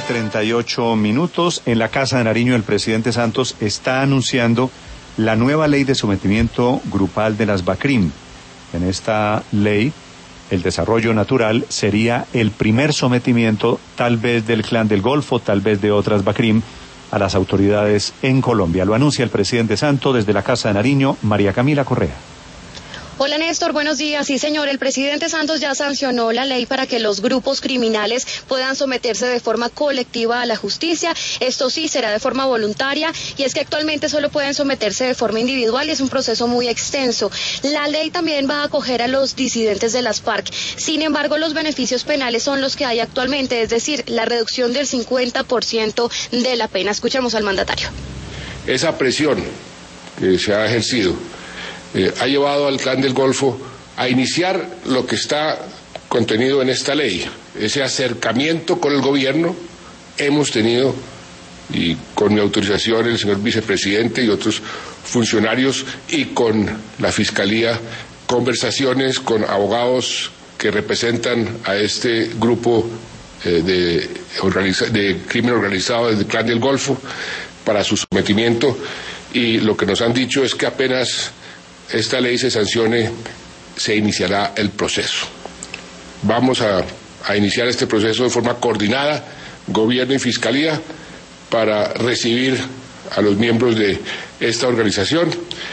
7:38. En la Casa de Nariño, el presidente Santos está anunciando la nueva ley de sometimiento grupal de las BACRIM. En esta ley, el desarrollo natural sería el primer sometimiento, tal vez del Clan del Golfo, tal vez de otras BACRIM, a las autoridades en Colombia. Lo anuncia el presidente Santos desde la Casa de Nariño, María Camila Correa. Hola Néstor, buenos días. Sí señor, el presidente Santos ya sancionó la ley para que los grupos criminales puedan someterse de forma colectiva a la justicia. Esto sí será de forma voluntaria, y es que actualmente solo pueden someterse de forma individual y es un proceso muy extenso. La ley también va a acoger a los disidentes de las FARC. Sin embargo, los beneficios penales son los que hay actualmente, es decir, la reducción del 50% de la pena. Escuchemos al mandatario. Esa presión que se ha ejercido ha llevado al Clan del Golfo a iniciar lo que está contenido en esta ley, ese acercamiento con el gobierno. Hemos tenido, y con mi autorización, el señor vicepresidente y otros funcionarios, y con la Fiscalía, conversaciones con abogados que representan a este grupo de crimen organizado del Clan del Golfo para su sometimiento, y lo que nos han dicho es que apenas esta ley se sancione, se iniciará el proceso. Vamos a iniciar este proceso de forma coordinada, gobierno y fiscalía, para recibir a los miembros de esta organización,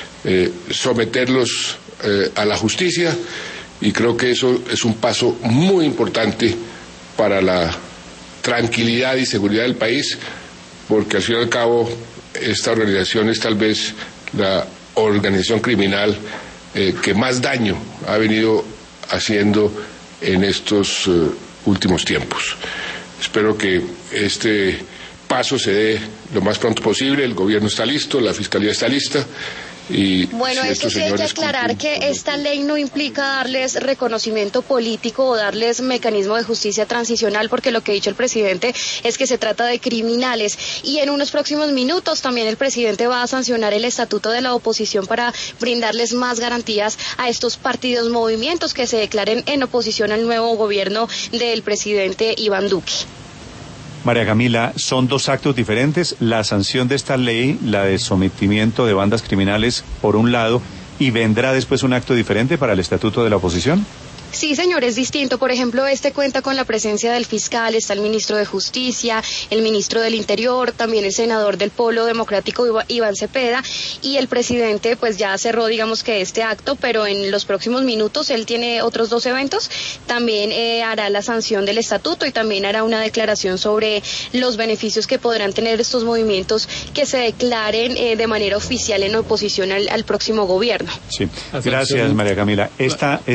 someterlos a la justicia, y creo que eso es un paso muy importante para la tranquilidad y seguridad del país, porque al fin y al cabo esta organización es tal vez la organización criminal que más daño ha venido haciendo en estos últimos tiempos. Espero que este paso se dé lo más pronto posible. El gobierno está listo, la fiscalía está lista. Y bueno, si eso sí hay que aclarar que esta ley no implica darles reconocimiento político o darles mecanismo de justicia transicional, porque lo que ha dicho el presidente es que se trata de criminales, y en unos próximos minutos también el presidente va a sancionar el estatuto de la oposición para brindarles más garantías a estos partidos, movimientos que se declaren en oposición al nuevo gobierno del presidente Iván Duque. María Camila, son dos actos diferentes, la sanción de esta ley, la de sometimiento de bandas criminales por un lado, y vendrá después un acto diferente para el estatuto de la oposición. Sí, señor, es distinto. Por ejemplo, este cuenta con la presencia del fiscal, está el ministro de Justicia, el ministro del Interior, también el senador del Polo Democrático, Iván Cepeda, y el presidente pues ya cerró, digamos que este acto, pero en los próximos minutos él tiene otros dos eventos. También hará la sanción del estatuto y también hará una declaración sobre los beneficios que podrán tener estos movimientos que se declaren de manera oficial en oposición al próximo gobierno. Sí, gracias María Camila.